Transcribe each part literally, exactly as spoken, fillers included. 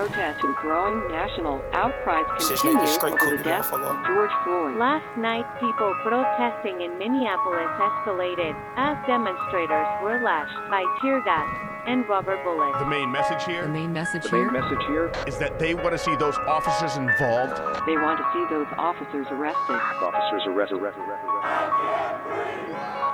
Protests and growing national outcries continue over the death of George Floyd. Last night, people protesting in Minneapolis escalated as demonstrators were lashed by tear gas and rubber bullets. The main message here, the main message the here, main message here is that they want to see those officers involved. They want to see those officers arrested. Officers arrested, arrested, arrested, arrested.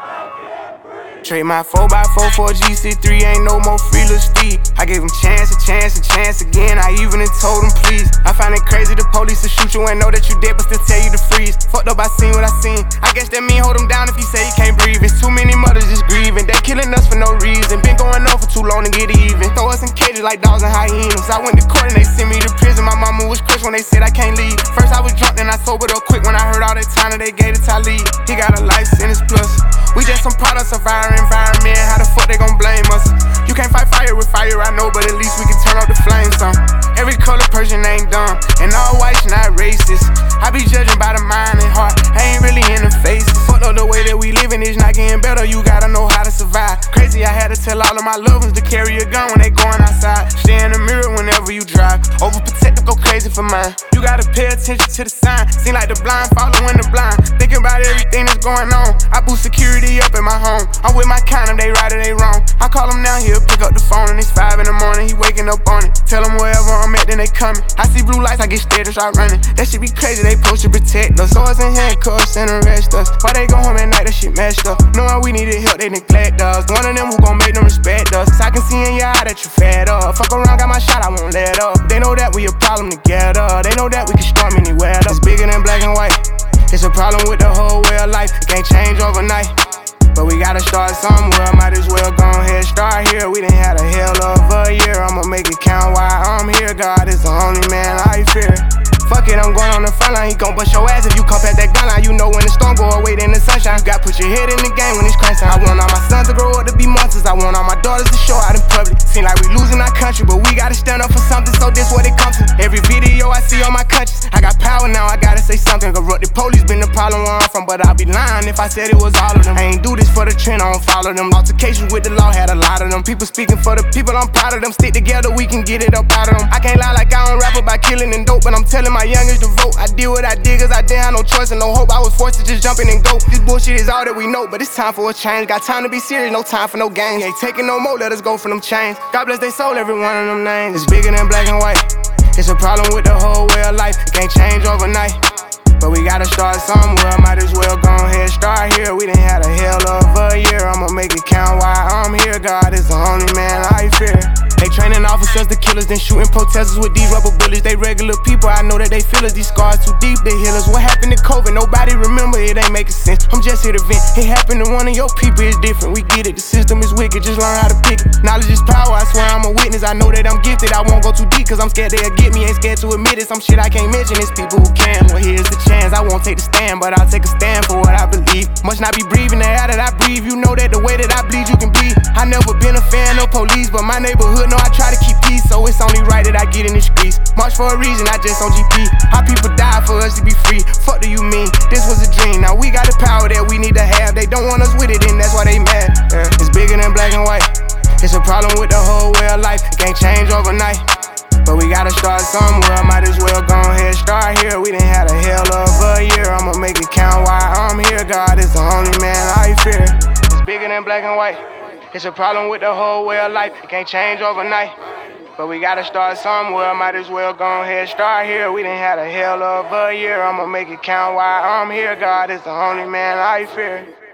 Trade my four by four for a G C three, ain't no more free little Steve. I gave him chance, a chance, a chance again. I even told him please. I find it crazy the police to shoot you and know that you dead, but still tell you to freeze. Fucked up, I seen what I seen. I guess that mean hold him down if he say he can't breathe. It's too many mothers just grieving. They killing us for no reason. Been going on for too long to get even. Throw us in cages like dogs and hyenas. I went to court and they sent me to prison. My mama was crushed when they said I can't leave. First I was drunk, then I sobered up quick when I heard all that time that they gave to Talib. He got a life sentence plus. We just some products of our environment. How the fuck they gon' blame us? You can't fight fire with fire, I know, but at least we can turn up the flames some. Every color person ain't dumb, and all whites not racist. I be judging by the mind and heart, I ain't really in the face. Fuck up the way that we living is not getting better, you gotta know how to survive. Crazy, I had to tell all of my loved ones to carry a gun when they going outside. Stay in the mirror whenever you drive, overprotective, go crazy for mine. You gotta pay attention to the sign, seem like the blind following the blind. Thinking about everything that's going on, I boost security up in my home. I'm with my kind of, they right or they wrong. I call him now, he'll pick up the phone and it's five in the morning, he waking up on it. Tell him wherever I'm at, then they coming. I see blue lights, I get scared and start running. That shit be crazy, they supposed to protect us. Swords and handcuffs and arrest us. Why they go home at night, that shit messed up. Knowing we needed help, they neglect us. One of them who gon' make them respect us. I can see in your eye that you fed up. Fuck around, got my shot, I won't let up. They know that we a problem together. They know that we can storm anywhere. It's bigger than black and white. It's a problem with the whole way of life. It can't change overnight, but we gotta start somewhere. Might as well go ahead, start here. We done had a hell of a year. I'ma make it count while I'm here. God is the only man I fear. Fuck it, I'm going on the front line. He gon' bust your ass if you come past that gun line. You know when the storm go away, then the sunshine. You got put your head in the game when it's crunch time. I want all my sons to grow up to be monsters. I want all my daughters to show out in public. Seem like we losing our country, but we gotta stand up for something. So this what it comes to. Every video I see on my conscience, I got power now. I gotta say something. Corrupted police been the problem where I'm from, but I'd be lying if I said it was all of them. I ain't do this for the trend, I don't follow them. Altercations with the law had a lot of them. People speaking for the people, I'm proud of them. Stick together, we can get it up out of them. I can't lie like I don't rap about killing and dope, but I'm telling my youngest to vote. I did what I did cause I didn't have no choice and no hope. I was forced to just jump in and go. This bullshit is all that we know, but it's time for a change. Got time to be serious, no time for no games. Ain't taking no more, let us go for them chains. God bless they soul, every one of them names. It's bigger than black and white. It's a problem with the whole way of life. It can't change overnight, but we gotta start somewhere. Might as well go ahead, start here. We done had a hell of a year. I'ma make it count while I'm here. God is the only man I fear. They training officers to killers, then shooting protesters with these rubber bullets. They regular people, I know that they feel us. These scars too deep, they heal us. What happened to COVID? Nobody remember, it ain't making sense. I'm just here to vent. It happened to one of your people, it's different. We get it, the system is wicked, just learn how to pick it. Knowledge is power, I swear I'm a witness. I know that I'm gifted, I won't go too deep, cause I'm scared they'll get me. Ain't scared to admit it, some shit I can't mention. It's people who can, well here's the chance. I won't take the stand, but I'll take a stand for what I believe. Must not be breathing the air that I breathe. You know that the way that I bleed, you can bleed. I never been a fan of police, but my neighborhood know I try to keep peace, so it's only right that I get in the streets. March for a reason, I just on G P. How people die for us to be free. Fuck do you mean? This was a dream. Now we got the power that we need to have. They don't want us with it, and that's why they mad. Yeah. It's bigger than black and white. It's a problem with the whole way of life. It can't change overnight, but we gotta start somewhere. Might as well go ahead, start here. We done had a hell of a year. I'ma make it count while I'm here. God is the only man I fear. It's bigger than black and white. It's a problem with the whole way of life. It can't change overnight, but we gotta start somewhere. Might as well go ahead, start here. We done had a hell of a year. I'ma make it count while I'm here. God is the only man I fear.